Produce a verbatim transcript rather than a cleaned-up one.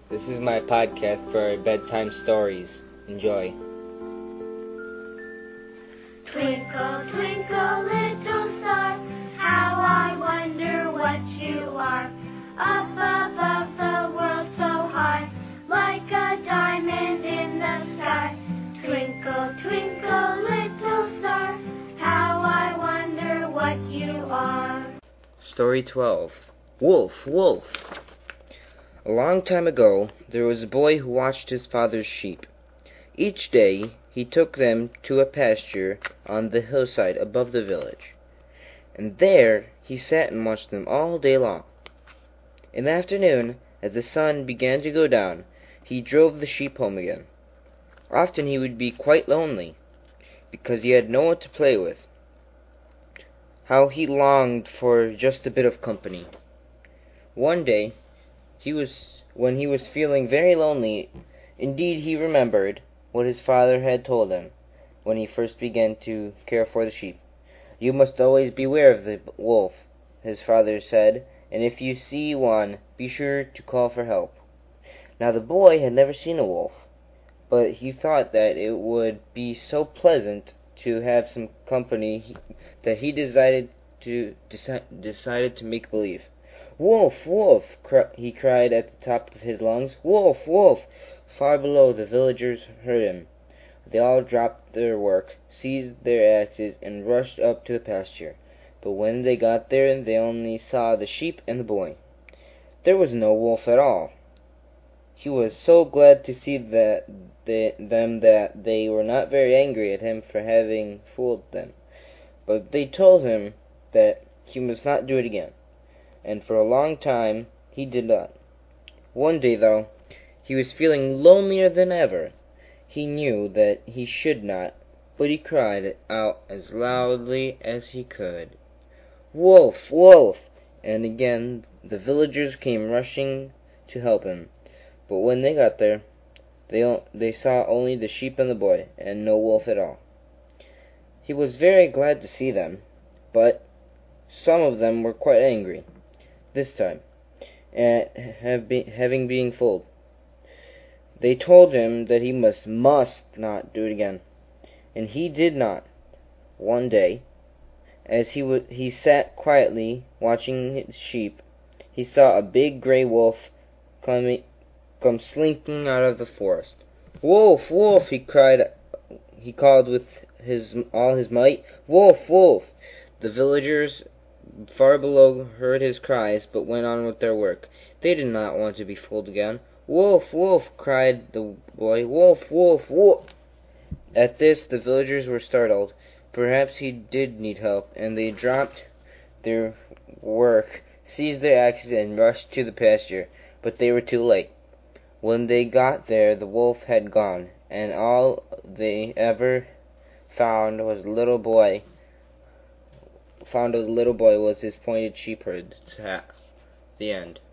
This is my podcast for bedtime stories. Enjoy. Twinkle, twinkle, little star, how I wonder what you are. Up above the world so high, like a diamond in the sky. Twinkle, twinkle, little star, how I wonder what you are. Story twelve. Wolf, Wolf. A long time ago, there was a boy who watched his father's sheep. Each day, he took them to a pasture on the hillside above the village, and there he sat and watched them all day long. In the afternoon, as the sun began to go down, he drove the sheep home again. Often he would be quite lonely, because he had no one to play with. How he longed for just a bit of company. One day, he was when he was feeling very lonely, indeed he remembered what his father had told him when he first began to care for the sheep. "You must always beware of the wolf," his father said, "and if you see one, be sure to call for help." Now the boy had never seen a wolf, but he thought that it would be so pleasant to have some company that he decided to deci- decided to make believe. "Wolf, wolf!" he cried at the top of his lungs. "Wolf, wolf!" Far below, the villagers heard him. They all dropped their work, seized their axes, and rushed up to the pasture. But when they got there, they only saw the sheep and the boy. There was no wolf at all. He was so glad to see that they, them that they were not very angry at him for having fooled them. But they told him that he must not do it again, and for a long time he did not. One day, though, he was feeling lonelier than ever. He knew that he should not, but he cried out as loudly as he could, "Wolf, wolf!" And again the villagers came rushing to help him. But when they got there, they, they saw only the sheep and the boy, and no wolf at all. He was very glad to see them, but some of them were quite angry this time at have been, having been fooled. They told him that he must must not do it again, and he did not. One day, as he w- he sat quietly watching his sheep, he saw a big gray wolf coming come slinking out of the forest. "Wolf, wolf!" he cried. He called with his all his might. "Wolf, wolf!" The villagers far below heard his cries, but went on with their work. They did not want to be fooled again. "Wolf, wolf!" cried the boy. "Wolf, wolf, wolf!" At this the villagers were startled. Perhaps he did need help, and they dropped their work, seized their axes, and rushed to the pasture. But they were too late. When they got there, the wolf had gone, and all they ever found was a little boy. Found of the little boy was his pointed shepherd's hat. The end.